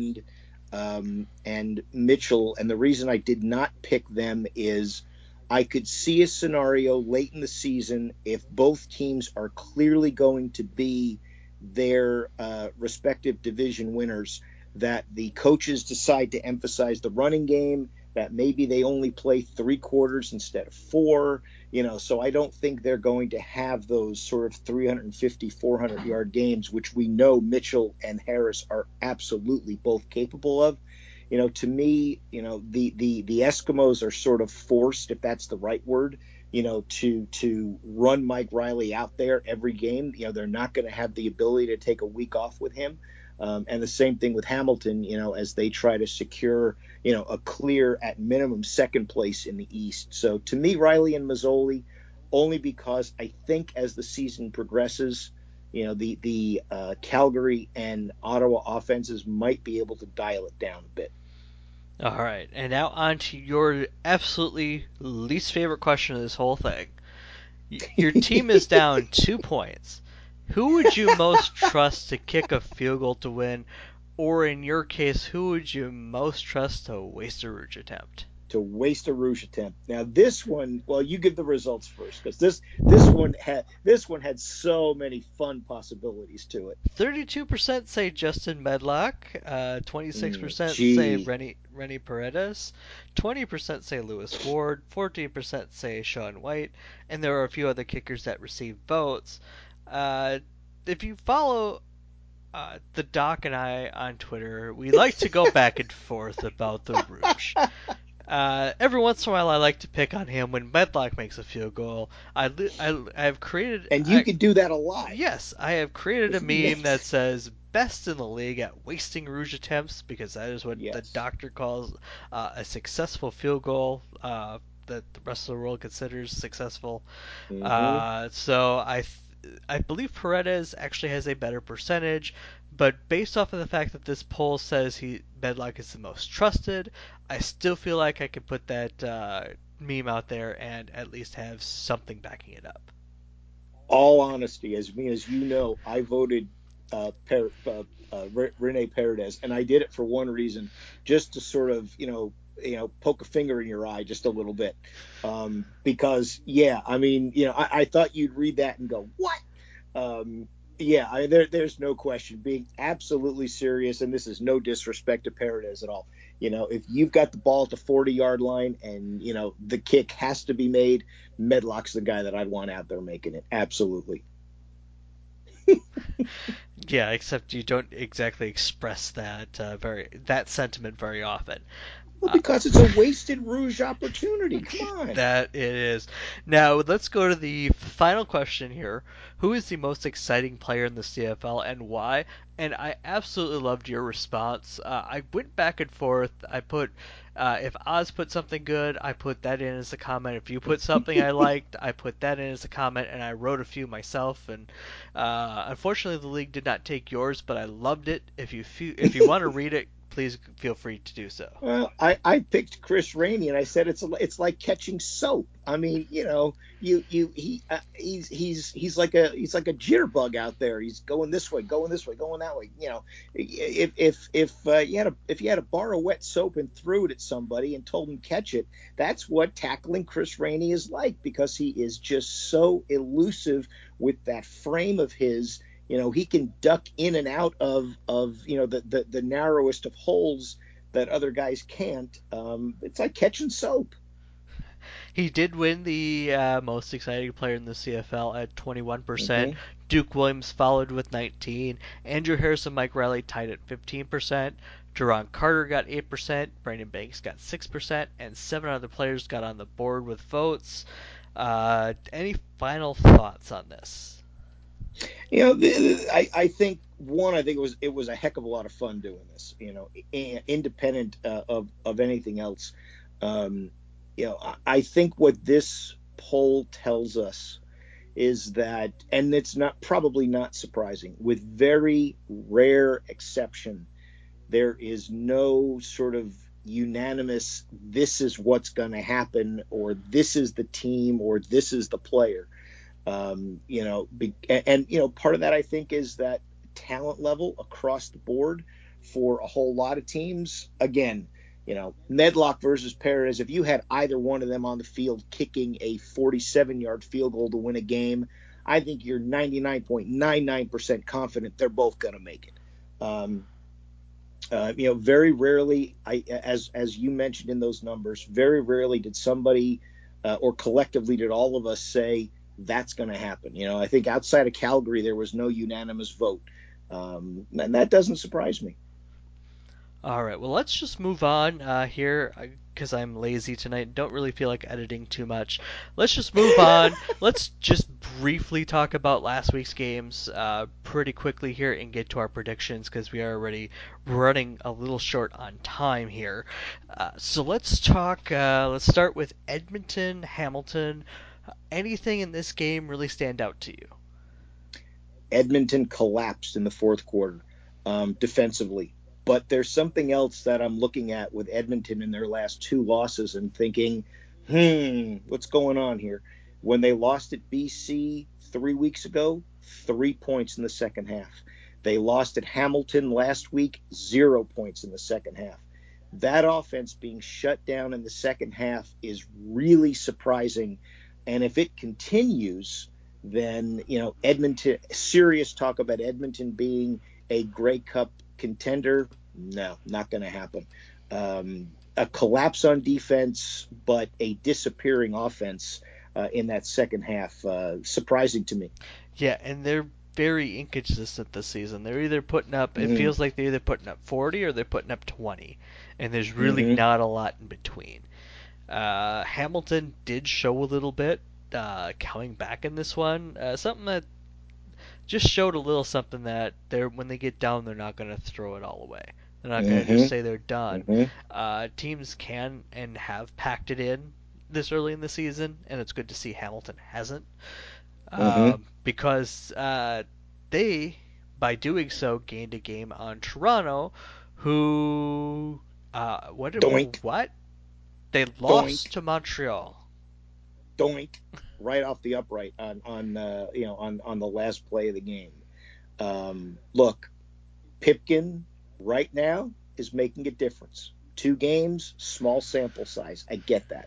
[SPEAKER 3] and Mitchell, and the reason I did not pick them is I could see a scenario late in the season if both teams are clearly going to be their respective division winners, that the coaches decide to emphasize the running game, that maybe they only play 3 quarters instead of 4. So I don't think they're going to have those sort of 350, 400-yard games, which we know Mitchell and Harris are absolutely both capable of. To me, the Eskimos are sort of forced, if that's the right word, to run Mike Riley out there every game. They're not going to have the ability to take a week off with him. And the same thing with Hamilton, as they try to secure, a clear, at minimum, second place in the East. So to me, Riley and Mazzoli, only because I think as the season progresses, the Calgary and Ottawa offenses might be able to dial it down a bit.
[SPEAKER 2] All right, and now on to your absolutely least favorite question of this whole thing. Your team is down 2 points. Who would you most trust to kick a field goal to win? Or in your case, who would you most trust to waste a Rouge attempt?
[SPEAKER 3] To waste a Rouge attempt. Now this one, well, you give the results first because this one had so many fun possibilities to it.
[SPEAKER 2] 32% say Justin Medlock, 26% say
[SPEAKER 3] Gee,
[SPEAKER 2] Rennie Paredes, 20% say Lewis Ward, 14% say Sean White, and there are a few other kickers that received votes. Uh, if you follow the Doc and I on Twitter, we like to go back and forth about the Rouge. Every once in a while, I like to pick on him when Medlock makes a field goal. I've created.
[SPEAKER 3] and you could do that a lot.
[SPEAKER 2] Yes, I have created a meme that says best in the league at wasting Rouge attempts because that is what the
[SPEAKER 3] Yes.
[SPEAKER 2] doctor calls a successful field goal that the rest of the world considers successful.
[SPEAKER 3] Mm-hmm.
[SPEAKER 2] I believe Paredes actually has a better percentage, but based off of the fact that this poll says Medlock is the most trusted, I still feel like I could put that meme out there and at least have something backing it up.
[SPEAKER 3] All honesty, as you know, I voted Rene Paredes, and I did it for one reason, just to sort of poke a finger in your eye just a little bit, because yeah, I mean, I thought you'd read that and go what. Yeah, there's no question. Being absolutely serious, and this is no disrespect to Paredes at all. If you've got the ball at the 40-yard line and the kick has to be made, Medlock's the guy that I'd want out there making it. Absolutely.
[SPEAKER 2] Yeah, except you don't exactly express that sentiment very often.
[SPEAKER 3] Well,
[SPEAKER 2] Uh,
[SPEAKER 3] because it's a wasted Rouge opportunity. Come on.
[SPEAKER 2] that it is. Now let's go to the final question here. Who is the most exciting player in the CFL and why? And I absolutely loved your response. I went back and forth. If Oz put something good, I put that in as a comment. If you put something I liked, I put that in as a comment, and I wrote a few myself. And unfortunately, the league did not take yours, but I loved it. If you want to read it, please feel free to do so.
[SPEAKER 3] Well, I picked Chris Rainey, and I said it's like catching soap. I mean, he's like a jitterbug out there. He's going this way, going this way, going that way. If you had a bar of wet soap and threw it at somebody and told them catch it, that's what tackling Chris Rainey is like, because he is just so elusive with that frame of his. He can duck in and out of the narrowest of holes that other guys can't. It's like catching soap.
[SPEAKER 2] He did win the most exciting player in the CFL at 21%.
[SPEAKER 3] Mm-hmm.
[SPEAKER 2] Duke Williams followed with 19. Andrew Harris and Mike Riley tied at 15%. Jerron Carter got 8%. Brandon Banks got 6%. And 7 other players got on the board with votes. Any final thoughts on this?
[SPEAKER 3] I think it was a heck of a lot of fun doing this. Independent of anything else. Um, I think what this poll tells us is that, and it's probably not surprising, with very rare exception, there is no sort of unanimous this is what's going to happen, or this is the team, or this is the player. Part of that, I think, is that talent level across the board for a whole lot of teams. Again, Medlock versus Perez, if you had either one of them on the field kicking a 47-yard field goal to win a game, I think you're 99.99% confident they're both going to make it. Very rarely, as you mentioned in those numbers, very rarely did somebody or collectively did all of us say that's going to happen. I think outside of Calgary, there was no unanimous vote, and that doesn't surprise me.
[SPEAKER 2] All right, well, let's just move on here because I'm lazy tonight and don't really feel like editing too much. Let's just move on. Let's just briefly talk about last week's games pretty quickly here and get to our predictions because we are already running a little short on time here. So let's talk. Let's start with Edmonton, Hamilton. Anything in this game really stand out to you?
[SPEAKER 3] Edmonton collapsed in the fourth quarter defensively. But there's something else that I'm looking at with Edmonton in their last two losses and thinking, what's going on here? When they lost at BC 3 weeks ago, 3 points in the second half. They lost at Hamilton last week, 0 points in the second half. That offense being shut down in the second half is really surprising. And if it continues, then, Edmonton, serious talk about Edmonton being a Grey Cup contender, no, not going to happen. A collapse on defense, but a disappearing offense in that second half, surprising to me.
[SPEAKER 2] Yeah, and they're very inconsistent this season. They're either putting up, it
[SPEAKER 3] Mm-hmm.
[SPEAKER 2] feels like they're either putting up 40 or they're putting up 20, and there's really
[SPEAKER 3] Mm-hmm.
[SPEAKER 2] not a lot in between. Hamilton did show a little bit coming back in this one. Something that just showed a little something that they're when they get down, they're not going to throw it all away. They're not going to just
[SPEAKER 3] Mm-hmm.
[SPEAKER 2] say they're done.
[SPEAKER 3] Mm-hmm.
[SPEAKER 2] Teams can and have packed it in this early in the season, and it's good to see Hamilton hasn't,
[SPEAKER 3] Mm-hmm.
[SPEAKER 2] because they, by doing so, gained a game on Toronto, who
[SPEAKER 3] Doink,
[SPEAKER 2] what they lost
[SPEAKER 3] doink,
[SPEAKER 2] to Montreal.
[SPEAKER 3] doink, right off the upright on the last play of the game. Look, Pipkin right now is making a difference. 2 games, small sample size. I get that.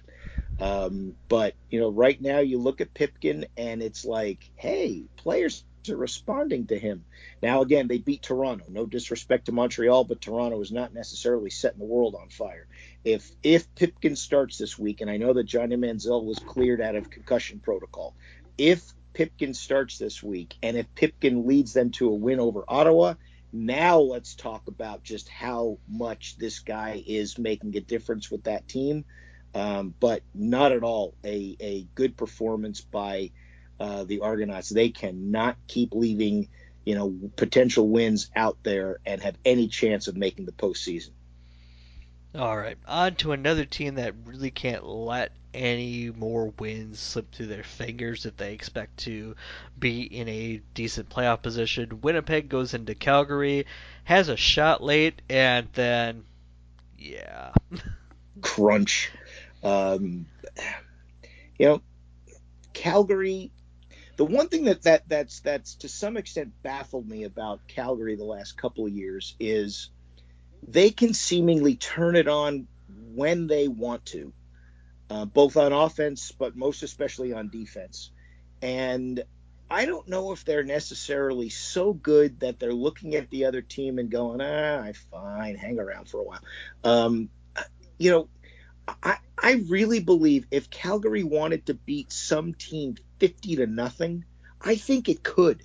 [SPEAKER 3] But right now you look at Pipkin and it's like, hey, players are responding to him. Now again, they beat Toronto. No disrespect to Montreal, but Toronto is not necessarily setting the world on fire. If Pipkin starts this week, and I know that Johnny Manziel was cleared out of concussion protocol, if Pipkin starts this week, and if Pipkin leads them to a win over Ottawa, now let's talk about just how much this guy is making a difference with that team. But not at all a good performance by the Argonauts. They cannot keep leaving, potential wins out there and have any chance of making the postseason.
[SPEAKER 2] All right, on to another team that really can't let any more wins slip through their fingers if they expect to be in a decent playoff position. Winnipeg goes into Calgary, has a shot late, and then, yeah.
[SPEAKER 3] Crunch. Um, you know, Calgary. The one thing that's to some extent baffled me about Calgary the last couple of years is they can seemingly turn it on when they want to, both on offense, but most especially on defense. And I don't know if they're necessarily so good that they're looking at the other team and going, fine, hang around for a while. Um, you know, I really believe if Calgary wanted to beat some team 50-0, I think it could.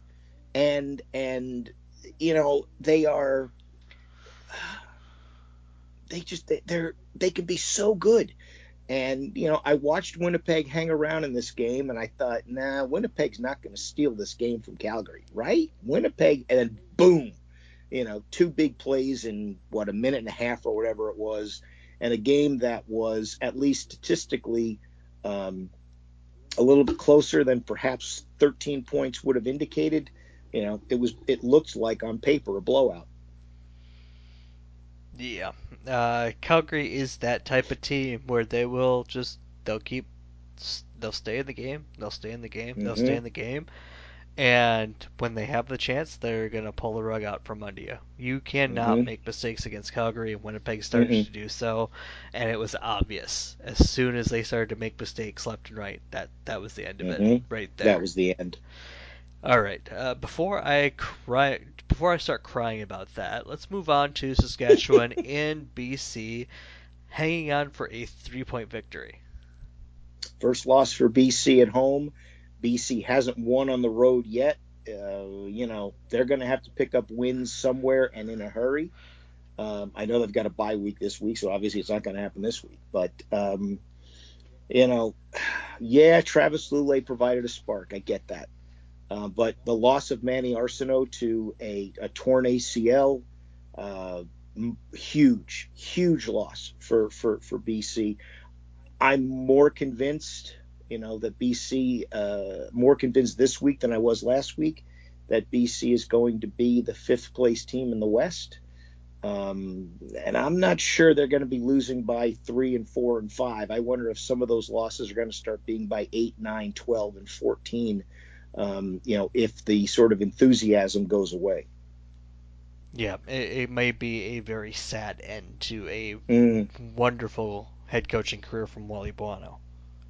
[SPEAKER 3] And they are they can be so good. And I watched Winnipeg hang around in this game, and I thought, nah, Winnipeg's not going to steal this game from Calgary, right? Winnipeg, and then boom, two big plays in a minute and a half or whatever it was, and a game that was at least statistically um, a little bit closer than perhaps 13 points would have indicated. It looked like on paper a blowout.
[SPEAKER 2] Yeah. Calgary is that type of team where they'll keep, they'll stay in the game, they'll stay in the game, they'll stay
[SPEAKER 3] Mm-hmm.
[SPEAKER 2] in the game, and when they have the chance, they're going to pull the rug out from under you. You cannot
[SPEAKER 3] Mm-hmm.
[SPEAKER 2] make mistakes against Calgary, and Winnipeg started
[SPEAKER 3] Mm-mm.
[SPEAKER 2] to do so, and it was obvious. As soon as they started to make mistakes left and right, that was the end of it
[SPEAKER 3] Mm-hmm.
[SPEAKER 2] right
[SPEAKER 3] That
[SPEAKER 2] there.
[SPEAKER 3] was the end.
[SPEAKER 2] All right. Before I start crying about that, let's move on to Saskatchewan in BC, hanging on for a 3-point victory.
[SPEAKER 3] First loss for BC at home. BC hasn't won on the road yet. They're going to have to pick up wins somewhere and in a hurry. I know they've got a bye week this week, so obviously it's not going to happen this week. But you know, yeah, Travis Lulay provided a spark. I get that. But the loss of Manny Arsenault to a torn ACL, uh, huge, huge loss for BC. I'm more convinced, that BC, more convinced this week than I was last week that BC is going to be the fifth place team in the West. And I'm not sure they're going to be losing by 3 and 4 and 5. I wonder if some of those losses are going to start being by 8, 9, 12, and 14. If the sort of enthusiasm goes away.
[SPEAKER 2] Yeah, it may be a very sad end to a wonderful head coaching career from Wally Buono.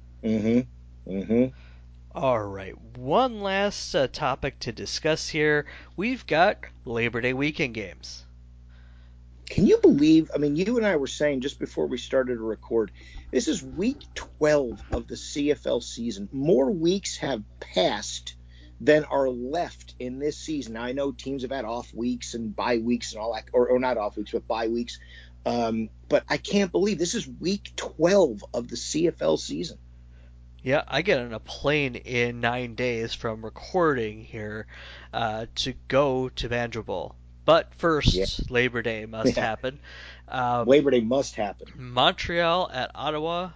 [SPEAKER 2] All right, one last topic to discuss here. We've got Labor Day weekend games.
[SPEAKER 3] Can you believe? I mean, you and I were saying just before we started to record, this is week 12 of the CFL season. More weeks have passed than are left in this season. Now, I know teams have had off weeks and bye weeks and all that, or not off weeks, but bye weeks. But I can't believe this is week 12 of the CFL season.
[SPEAKER 2] Yeah, I get on a plane in 9 days from recording here to go to Vanderbilt. But
[SPEAKER 3] Yeah,
[SPEAKER 2] first, Labor Day must
[SPEAKER 3] yeah.
[SPEAKER 2] happen.
[SPEAKER 3] Labor Day must happen.
[SPEAKER 2] Montreal at Ottawa.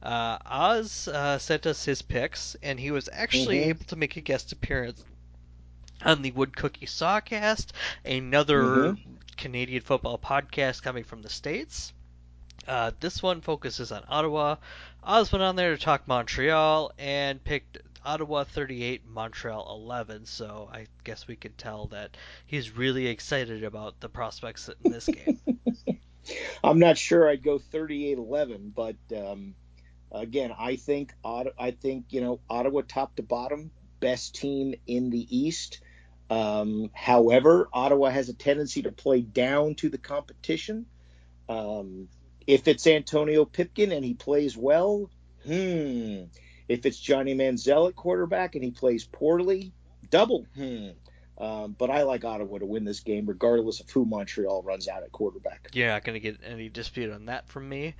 [SPEAKER 2] Oz sent us his picks, and he was actually
[SPEAKER 3] Mm-hmm.
[SPEAKER 2] able to make a guest appearance on the Wood Cookie Sawcast, another
[SPEAKER 3] Mm-hmm.
[SPEAKER 2] Canadian football podcast coming from the States. This one focuses on Ottawa. Oz went on there to talk Montreal and picked Ottawa 38, Montreal 11. So I guess we could tell that he's really excited about the prospects in this game.
[SPEAKER 3] I'm not sure I'd go 38-11, but again, I think Ottawa top to bottom, best team in the East. However, Ottawa has a tendency to play down to the competition. Um, if it's Antonio Pipkin and he plays well, If it's Johnny Manziel at quarterback and he plays poorly, double. But I like Ottawa to win this game, regardless of who Montreal runs out at quarterback.
[SPEAKER 2] You're not going to get any dispute on that from me.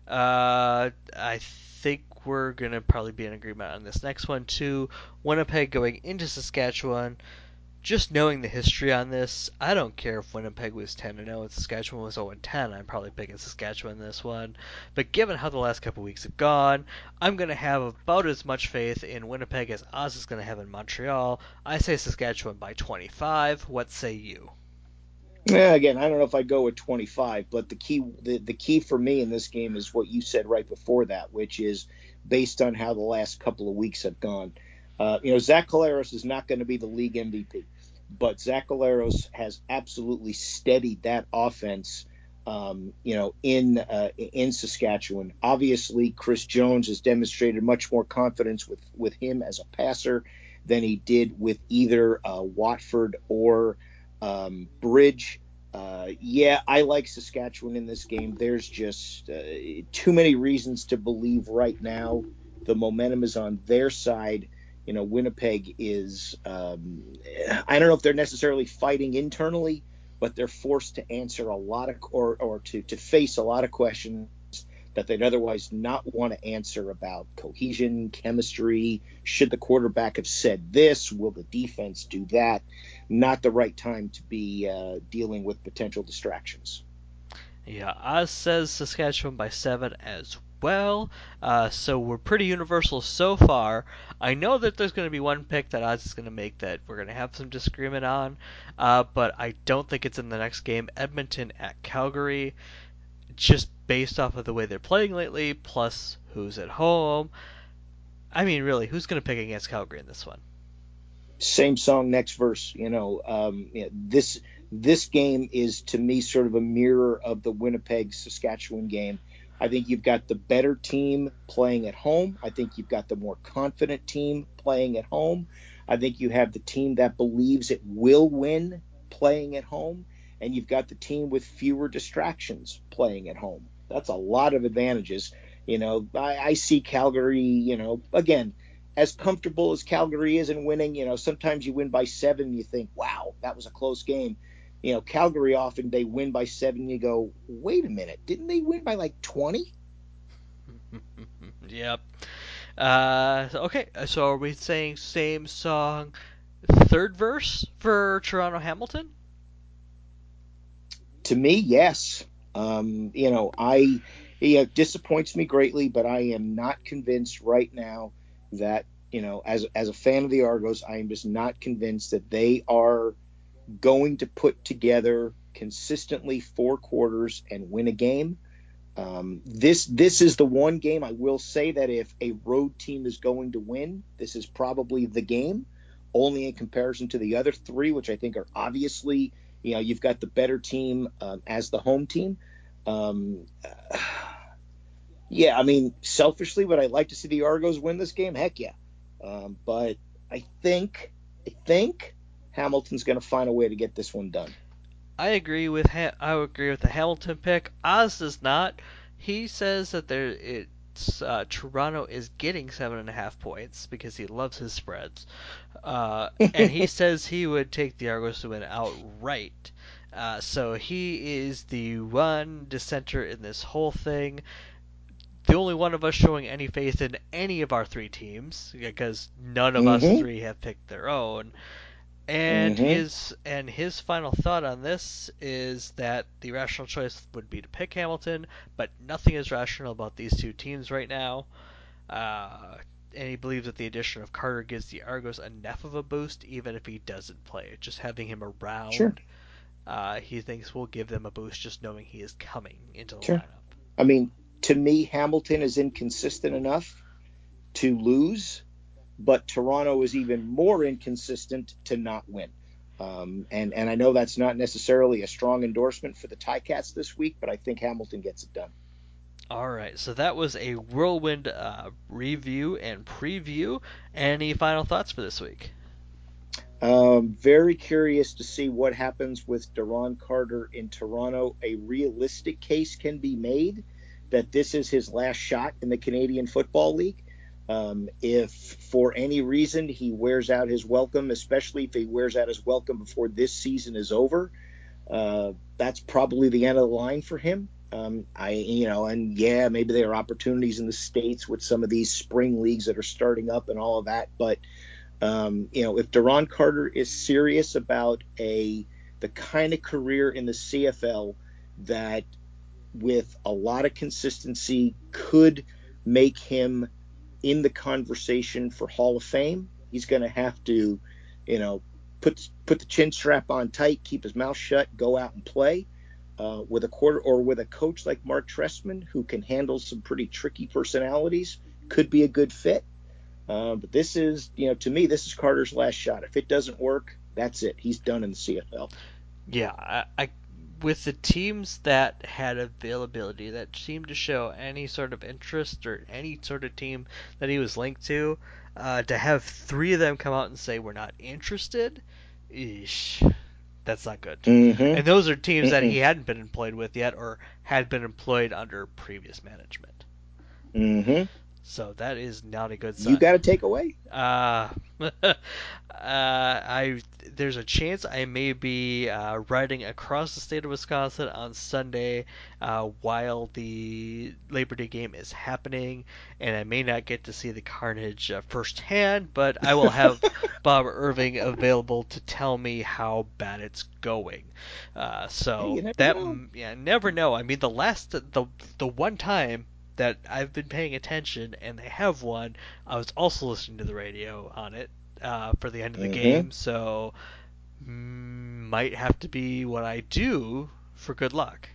[SPEAKER 2] I think we're going to probably be in agreement on this next one, too. Winnipeg going into Saskatchewan. Just knowing the history on this, I don't care if Winnipeg was 10-0 and Saskatchewan was 0-10. I'm probably picking Saskatchewan in this one. But given how the last couple weeks have gone, I'm going to have about as much faith in Winnipeg as Oz is going to have in Montreal. I say Saskatchewan by 25. What say you?
[SPEAKER 3] Yeah, again, I don't know if I'd go with 25, but the key for me in this game is what you said right before that, which is based on how the last couple of weeks have gone. Zach Collaros is not going to be the league MVP, but Zach Collaros has absolutely steadied that offense. In Saskatchewan, obviously Chris Jones has demonstrated much more confidence with him as a passer than he did with either Watford or Bridge. Yeah, I like Saskatchewan in this game. There's just too many reasons to believe right now. The momentum is on their side. Winnipeg is, I don't know if they're necessarily fighting internally, but they're forced to answer a lot of, or to face a lot of questions that they'd otherwise not want to answer about cohesion, chemistry. Should the quarterback have said this? Will the defense do that? Not the right time to be dealing with potential distractions.
[SPEAKER 2] Yeah, Oz says Saskatchewan by 7 as well. So we're pretty universal so far. I know that there's going to be one pick that Oz is going to make that we're going to have some disagreement on, but I don't think it's in the next game. Edmonton at Calgary, just based off of the way they're playing lately, plus who's at home. I mean, really, who's going to pick against Calgary in this one?
[SPEAKER 3] Same song, next verse. This game is to me sort of a mirror of the Winnipeg Saskatchewan game. I think you've got the better team playing at home. I think you've got the more confident team playing at home. I think you have the team that believes it will win playing at home, and you've got the team with fewer distractions playing at home. That's a lot of advantages. I see Calgary, again, as comfortable as Calgary is in winning, sometimes you win by 7, you think, wow, that was a close game. Calgary often they win by 7, you go, wait a minute, didn't they win by like 20?
[SPEAKER 2] Yep. Okay, so are we saying same song, third verse for Toronto Hamilton?
[SPEAKER 3] To me, yes. It disappoints me greatly, but I am not convinced right now that as a fan of the Argos, I am just not convinced that they are going to put together consistently 4 quarters and win a game. This is the one game I will say that if a road team is going to win, this is probably the game, only in comparison to the other three, which I think are obviously, you've got the better team as the home team. Um, yeah, I mean, selfishly, would I like to see the Argos win this game? Heck yeah. But I think Hamilton's going to find a way to get this one done.
[SPEAKER 2] I agree with the Hamilton pick. Oz does not. He says that Toronto is getting 7.5 points because he loves his spreads, and he says he would take the Argos to win outright. So he is the one dissenter in this whole thing. The only one of us showing any faith in any of our three teams because none of us
[SPEAKER 3] Mm-hmm.
[SPEAKER 2] three have picked their own. And
[SPEAKER 3] Mm-hmm.
[SPEAKER 2] his final thought on this is that the rational choice would be to pick Hamilton, but nothing is rational about these two teams right now. Uh, and he believes that the addition of Carter gives the Argos enough of a boost, even if he doesn't play. Just having him
[SPEAKER 3] Sure.
[SPEAKER 2] around, he thinks will give them a boost just knowing he is coming into the
[SPEAKER 3] Sure.
[SPEAKER 2] lineup.
[SPEAKER 3] I mean, to me, Hamilton is inconsistent enough to lose, but Toronto is even more inconsistent to not win. And I know that's not necessarily a strong endorsement for the Ticats this week, but I think Hamilton gets it done.
[SPEAKER 2] All right, so that was a whirlwind review and preview. Any final thoughts for this week?
[SPEAKER 3] Very curious to see what happens with Duron Carter in Toronto. A realistic case can be made that this is his last shot in the Canadian Football League. If for any reason he wears out his welcome, especially if he wears out his welcome before this season is over, that's probably the end of the line for him. And yeah, maybe there are opportunities in the States with some of these spring leagues that are starting up and all of that, but if Duron Carter is serious about the kind of career in the CFL that, with a lot of consistency, could make him in the conversation for Hall of Fame, he's going to have to, you know, put the chin strap on tight, keep his mouth shut, go out and play. With a quarter or with a coach like Mark Trestman, who can handle some pretty tricky personalities, could be a good fit. But this is, to me, this is Carter's last shot. If it doesn't work, that's it. He's done in the CFL.
[SPEAKER 2] Yeah, with the teams that had availability, that seemed to show any sort of interest or any sort of team that he was linked to have three of them come out and say we're not interested, eesh, that's not good.
[SPEAKER 3] Mm-hmm.
[SPEAKER 2] And those are teams that
[SPEAKER 3] Mm-mm.
[SPEAKER 2] he hadn't been employed with yet or had been employed under previous management.
[SPEAKER 3] Mm-hmm.
[SPEAKER 2] So that is not a good
[SPEAKER 3] You
[SPEAKER 2] sign.
[SPEAKER 3] got to take away.
[SPEAKER 2] I there's a chance I may be riding across the state of Wisconsin on Sunday while the Labor Day game is happening, and I may not get to see the carnage firsthand, but I will have Bob Irving available to tell me how bad it's going.
[SPEAKER 3] Hey,
[SPEAKER 2] So
[SPEAKER 3] you never
[SPEAKER 2] that,
[SPEAKER 3] know.
[SPEAKER 2] yeah, never know. I mean, the one time that I've been paying attention and they have won, I was also listening to the radio on it for the end of the
[SPEAKER 3] Mm-hmm.
[SPEAKER 2] game, so might have to be what I do for good luck.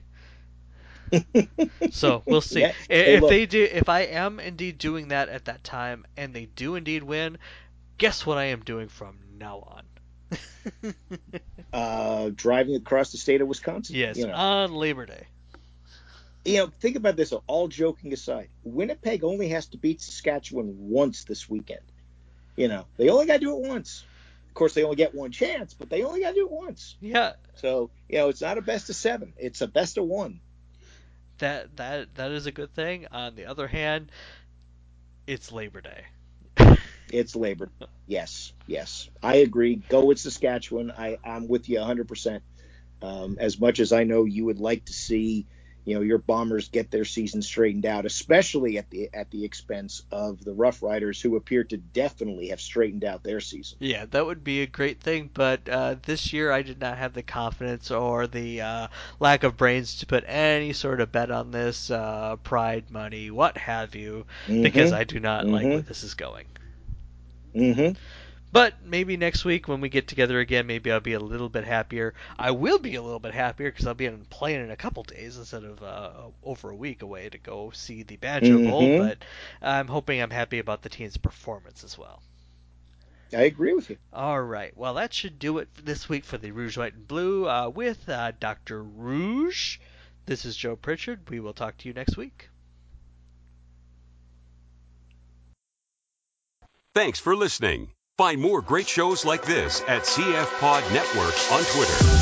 [SPEAKER 2] So we'll see.
[SPEAKER 3] Yeah. Hey,
[SPEAKER 2] If
[SPEAKER 3] look.
[SPEAKER 2] they do, if I am indeed doing that at that time, and they do indeed win, guess what I am doing from now on?
[SPEAKER 3] Driving across the state of Wisconsin.
[SPEAKER 2] Yes, on Labor Day.
[SPEAKER 3] Think about this. All joking aside, Winnipeg only has to beat Saskatchewan once this weekend. They only got to do it once. Of course, they only get one chance, but they only got to do it once.
[SPEAKER 2] Yeah,
[SPEAKER 3] So, it's not a best of seven. It's a best of one.
[SPEAKER 2] that is a good thing. On the other hand, it's Labor Day.
[SPEAKER 3] It's Labor. Yes, yes. I agree. Go with Saskatchewan. I'm with you 100%. As much as I know you would like to see, your Bombers get their season straightened out, especially at the expense of the Rough Riders, who appear to definitely have straightened out their season.
[SPEAKER 2] Yeah, that would be a great thing, but this year I did not have the confidence or the lack of brains to put any sort of bet on this, pride money, what have you, because
[SPEAKER 3] Mm-hmm.
[SPEAKER 2] I do not like where
[SPEAKER 3] Mm-hmm.
[SPEAKER 2] this is going.
[SPEAKER 3] Mm-hmm.
[SPEAKER 2] But maybe next week when we get together again, maybe I'll be a little bit happier. I will be a little bit happier because I'll be playing in a couple days instead of over a week away to go see the Banjo Bowl.
[SPEAKER 3] Mm-hmm.
[SPEAKER 2] But I'm hoping I'm happy about the team's performance as well.
[SPEAKER 3] I agree with you.
[SPEAKER 2] All right. Well, that should do it for this week for the Rouge, White, and Blue with Dr. Rouge. This is Joe Pritchard. We will talk to you next week.
[SPEAKER 1] Thanks for listening. Find more great shows like this at CF Pod Network on Twitter.